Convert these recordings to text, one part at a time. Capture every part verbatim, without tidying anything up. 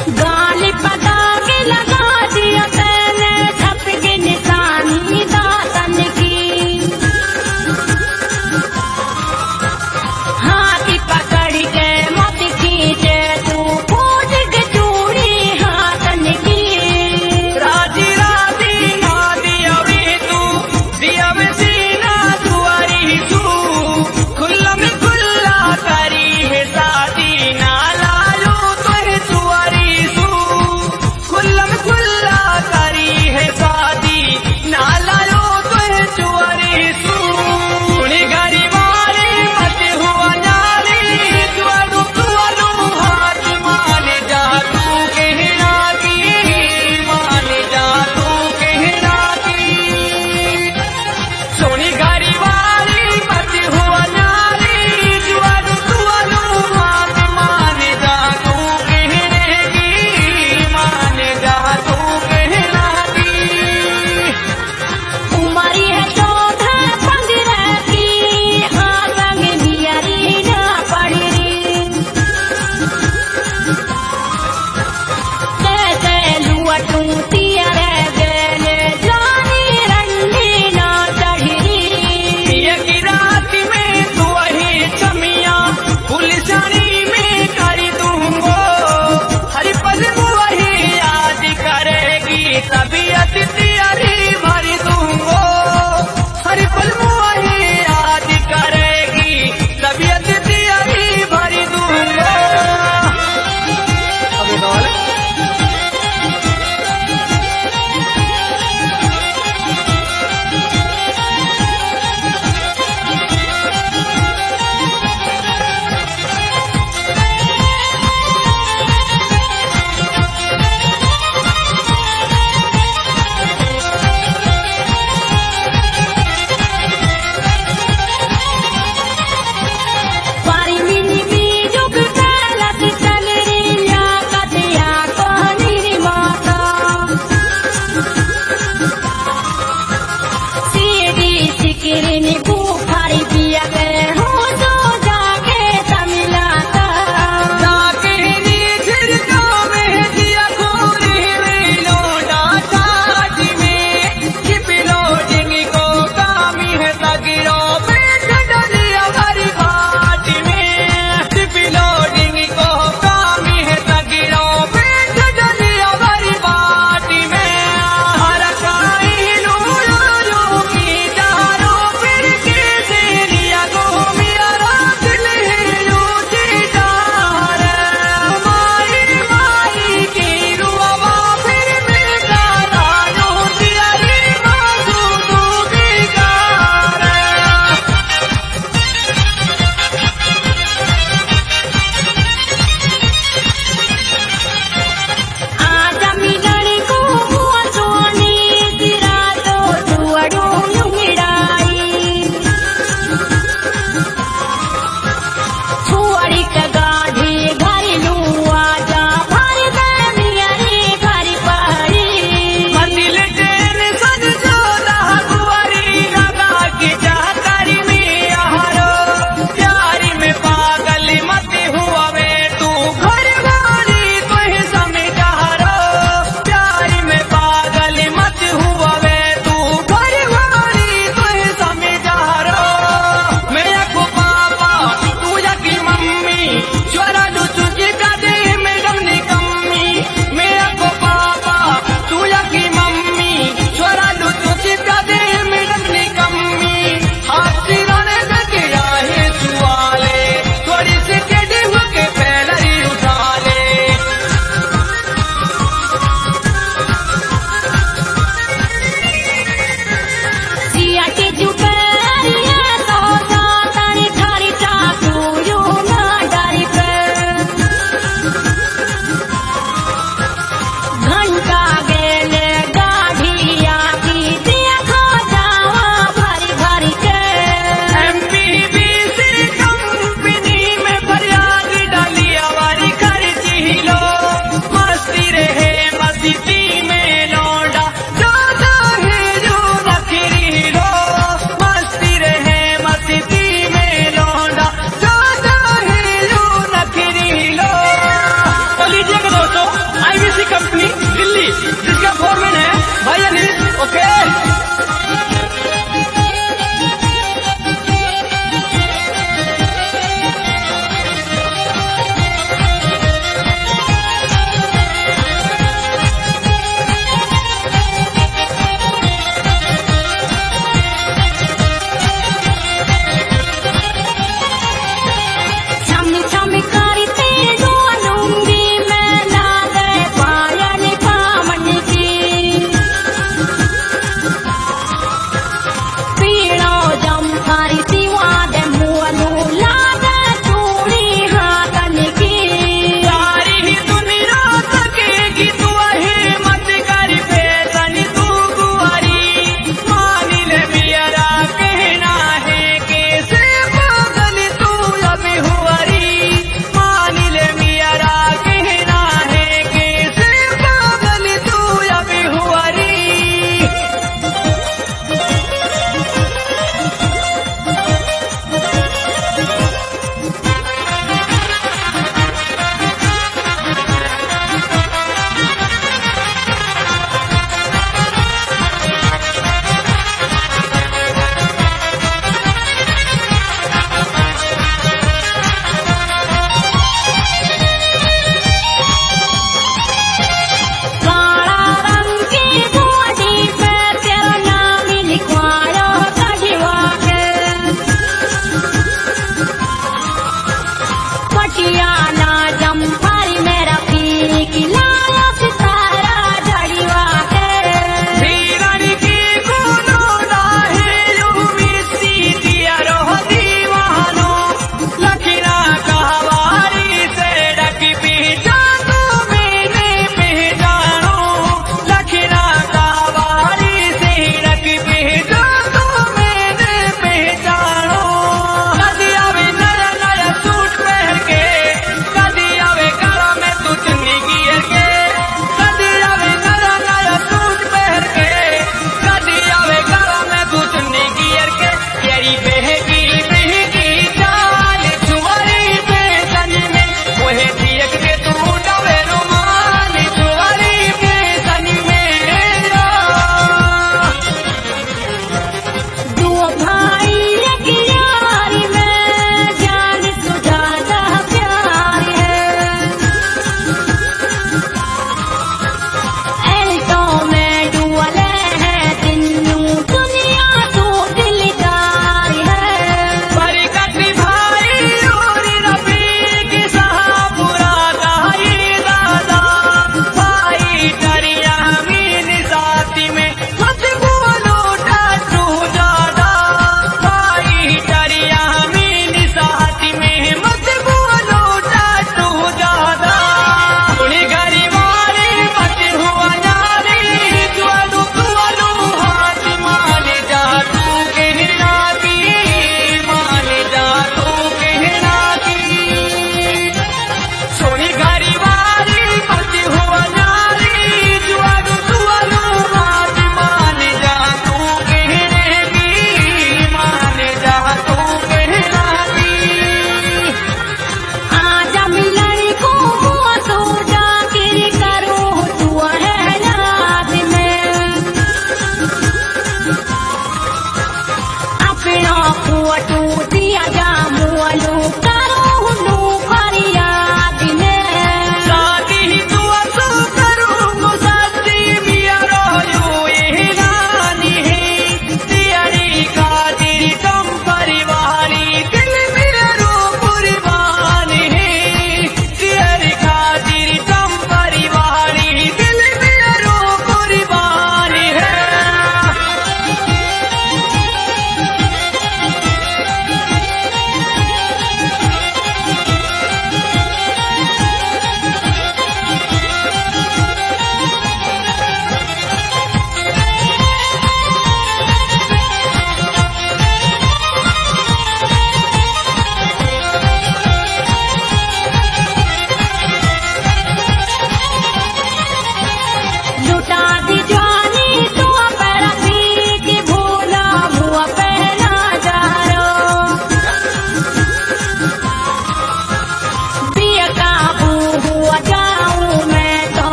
गाली पता के लगा दिया तैने छप के निशानी दातन की। हाथी पकड़ के मत खींचे तू फूट के चूड़ी हाथन की। राजी राजी ना दिया भी तू दिया में सीना दुआरी तू खुल्ला में खुल्ला करी है शादी ना लालू तुर दुआरी तू।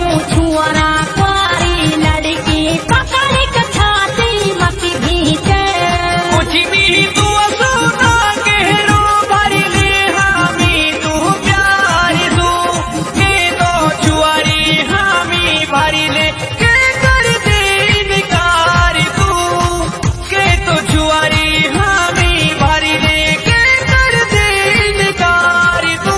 छुआरा कुआरी लड़की पकड़ के छाती मत भींचे कुछ भी तू सुना के रो भर ले हामी तू प्यार तू के तो छुआरी हामी भर ले के कर दे इनकार तू के तो छुआरी हामी भर ले के कर दे इनकार तू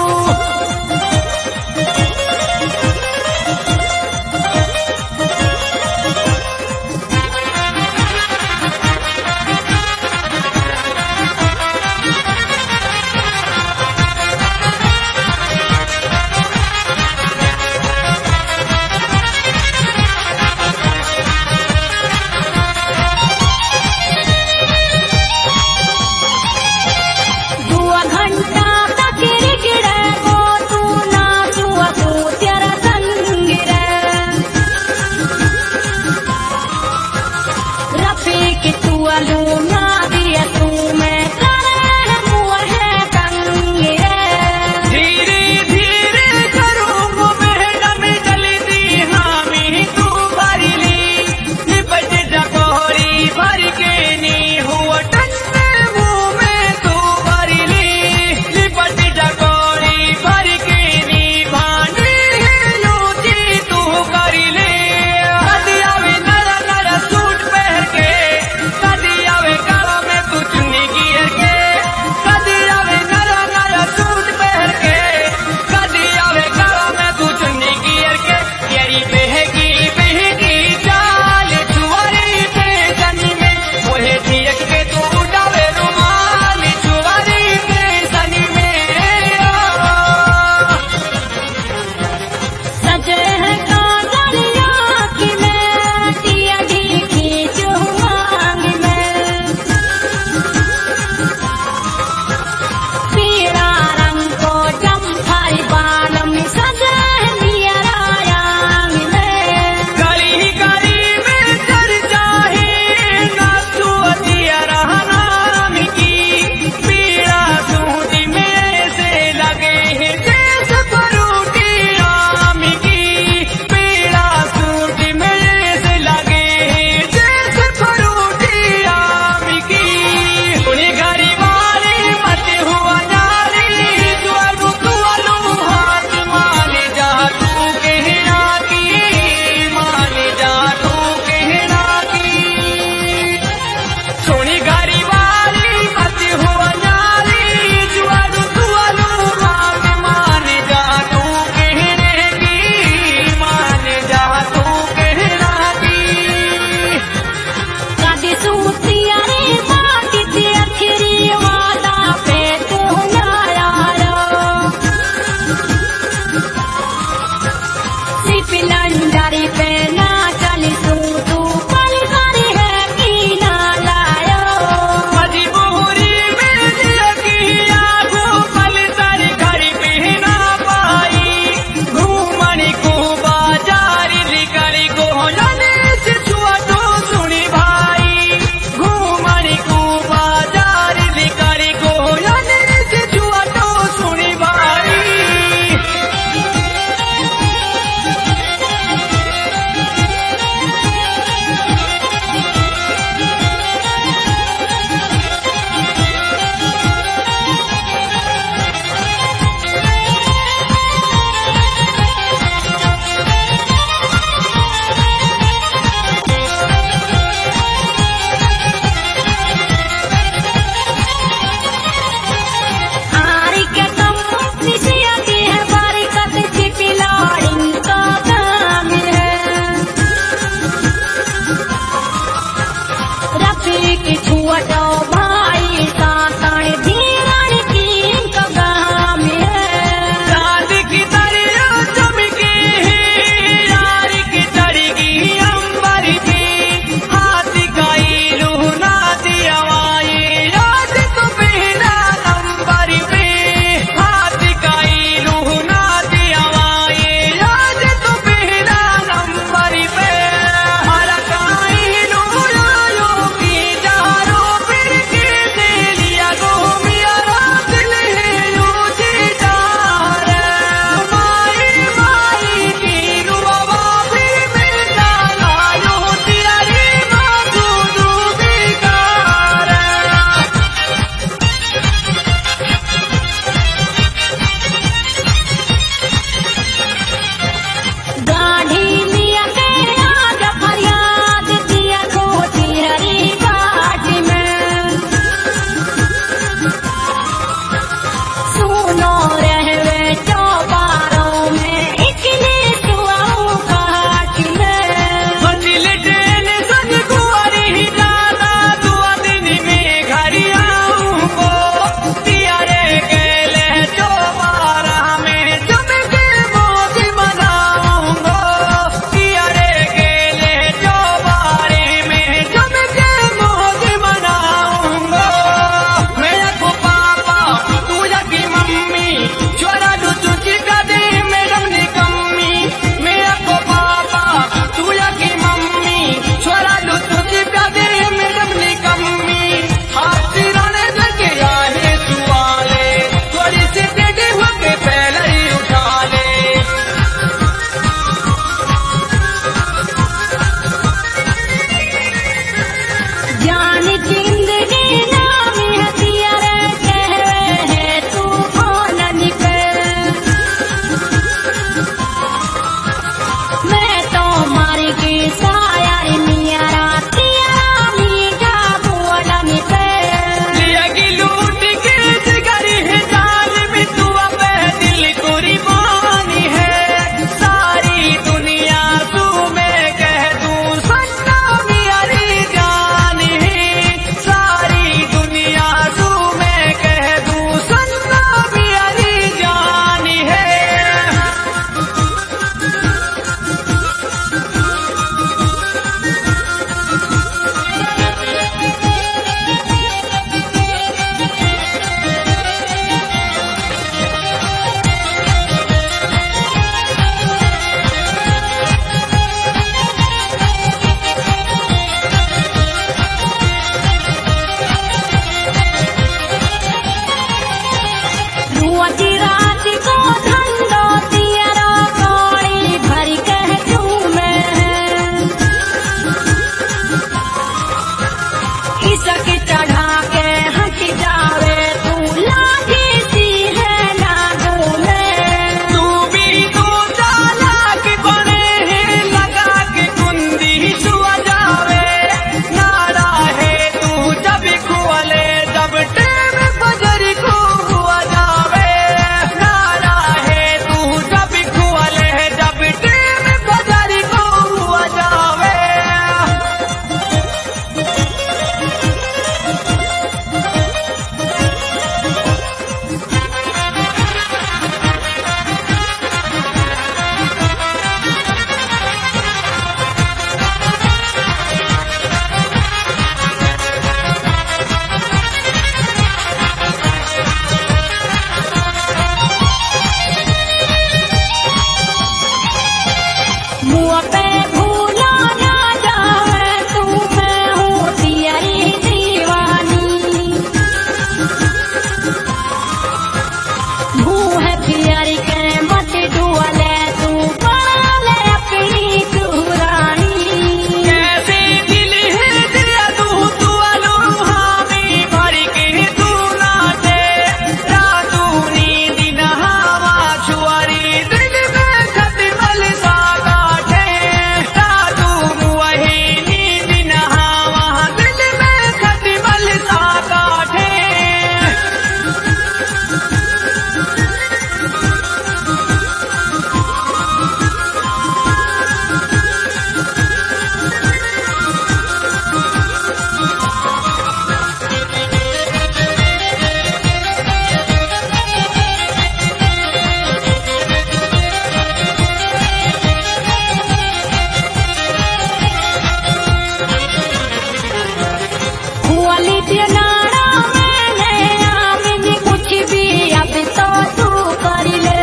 दुआ घंटा तक गिरे वो तू ना दुआ तू तेरा संग रे रफीक तू अलू ना दिया तू मैं करे मुआ है तंग रे धीरे धीरे करूँ मैडम जल्दी हामी तू भर ली निपट जकोरी भर के नी हुआ टन्ने मुँह में तू भर ली निपट जकोरी भर के नी भानी लूटी तू कर ले कदी आवे नरा नरा सूट पहन के कदी आवे काला में तू चुन्नी गिर के कदी आवे नरा नरा सूट पहन के कदी आवे काला में तू चुन्नी गिर के तेरी बहगी बहगी चाल छुआरी पे जनी में ओहे धीरज के तू उड़ावे रुमाल छुआरी पे जनी में सजे है काजलिया की मैं दिया देखी चुमांग में पीला रंग को जम्फाई बालम सजे मेरा यांग में गली गली में चर्चा है ना तू दिया रहना की पीड़ा सूदी में से लगे है जैसे परूटी आम की पीड़ा सूदी में से लगे है जैसे परूटी आम की उन्हीं घरी वाली मत हुआ जारी जुआलू तुआलू हाथ मान जा तू कहना की मान जा तू कहना की सोनी घरी वाली मत हुआ जारी जुआलू तुआलू हाथ मान जा तू कहने की मान जा तू कहना की कदी सूतिया रे बाकी थी अखिरी वादा पे तू ना यारो सिर्फ लंडारी पे ना चली तू तू पल करी है की ना लायो मजबूरी में लगी आगू पल सर घर पहना पाई घूमनी को बाजार निकली को जाने से छुआ तो सुनी भाई घूमनी को बाजार निकली को जाने से छुआ तो सुनी भाई मुँह पे भूला ना जावे तू मैं हूँ तेरी दीवानी मुँह है प्यारी के मत डुअले तू पाले अपनी चुरानी कैसे दिल है दिया तू तू अलू हामी भर के तू नाचे रातू नींद नहावा छुआरी दिल में खतमल सा काटे रातू वही नींद नहावा दिल में खतमल सा काटे वाली नाड़ा मैंने आमिनी कुछ भी अब तो तू कर ले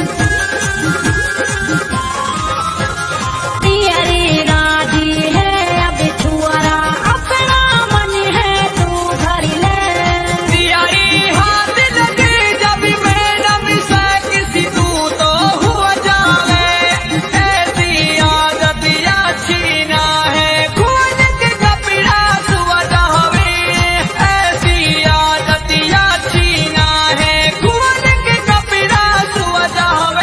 तेरी राजी है अब छुआरा अपना मन है तू भर ले यारी हाथ लगे जब मैडम से किसी तू तो हुआ जावे ऐसी आदत अच्छी ना है खून के कपड़ा सुआ जावे ऐसी आदत अच्छी ना है खून के कपड़ा सुआ जावे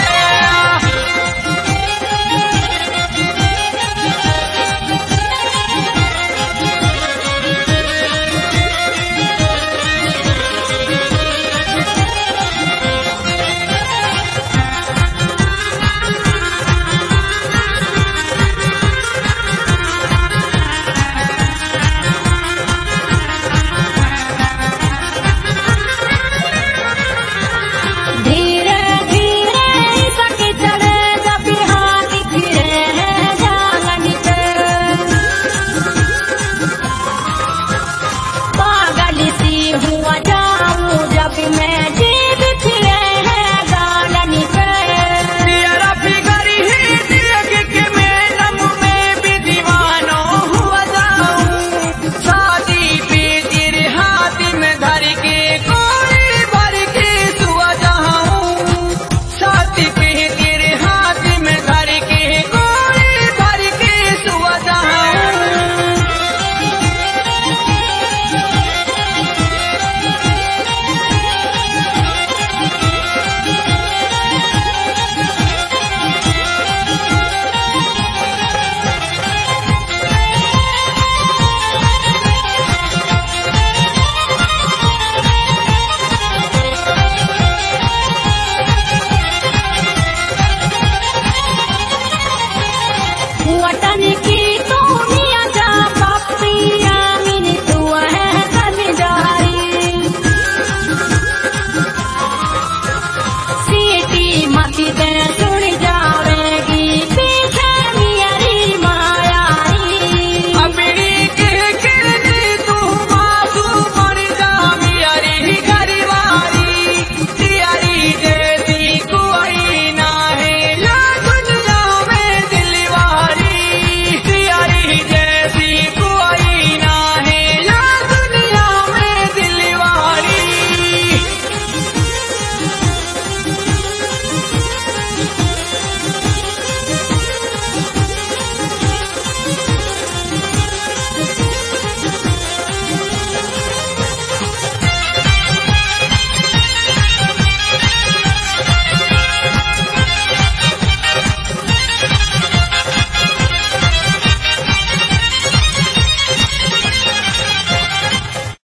धीरे धीरे सक चढ़े जब हाथ गिरे हैं जालन पे पागल सी हुआ जाऊं जब मैं जीव फिरे हैं गालन पे तेरा फिगर ही देख के मैडम में भी दीवानो हुआ जाऊं शादी पे तेरे हाथ में धर के कोई भर के सुआ जाऊं शादी पे तेरे हाथ में धर के कोई भर के सुआ जाऊं हुआ